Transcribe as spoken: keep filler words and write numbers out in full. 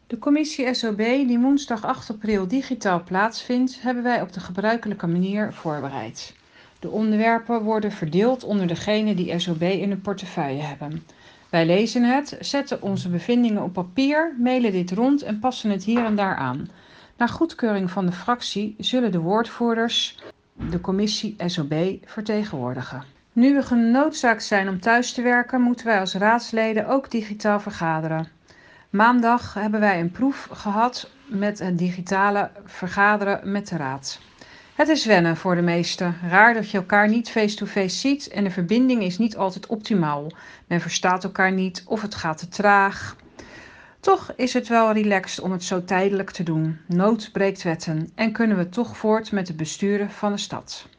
De commissie S O B, die woensdag acht april digitaal plaatsvindt, hebben wij op de gebruikelijke manier voorbereid. De onderwerpen worden verdeeld onder degenen die S O B in hun portefeuille hebben. Wij lezen het, zetten onze bevindingen op papier, mailen dit rond en passen het hier en daar aan. Na goedkeuring van de fractie zullen de woordvoerders de commissie S O B vertegenwoordigen. Nu we genoodzaakt zijn om thuis te werken, moeten wij als raadsleden ook digitaal vergaderen. Maandag hebben wij een proef gehad met het digitale vergaderen met de raad. Het is wennen voor de meesten. Raar dat je elkaar niet face-to-face ziet en de verbinding is niet altijd optimaal. Men verstaat elkaar niet of het gaat te traag. Toch is het wel relaxed om het zo tijdelijk te doen. Nood breekt wetten en kunnen we toch voort met het besturen van de stad.